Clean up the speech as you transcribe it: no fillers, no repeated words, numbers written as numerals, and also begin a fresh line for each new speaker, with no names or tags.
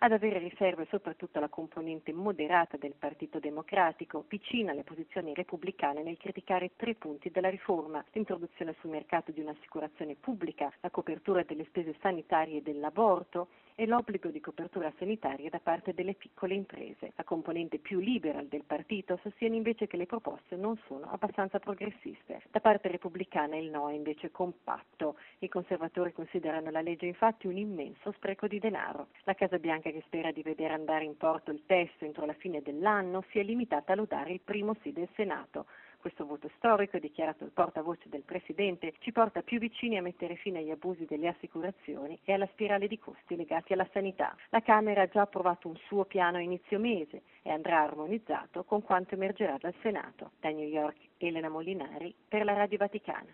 Ad avere riserve soprattutto la componente moderata del Partito Democratico, vicina alle posizioni repubblicane nel criticare 3 punti della riforma: l'introduzione sul mercato di un'assicurazione pubblica, la copertura delle spese sanitarie e dell'aborto e l'obbligo di copertura sanitaria da parte delle piccole imprese. La componente più liberal del partito sostiene invece che le proposte non sono abbastanza progressiste. Da parte repubblicana il no è invece compatto. I conservatori considerano la legge infatti un immenso spreco di denaro. La Casa Bianca, che spera di vedere andare in porto il testo entro la fine dell'anno, si è limitata a lodare il primo sì del Senato. Questo voto storico, dichiarato il portavoce del Presidente, ci porta più vicini a mettere fine agli abusi delle assicurazioni e alla spirale di costi legati alla sanità. La Camera ha già approvato un suo piano a inizio mese e andrà armonizzato con quanto emergerà dal Senato. Da New York, Elena Molinari per la Radio Vaticana.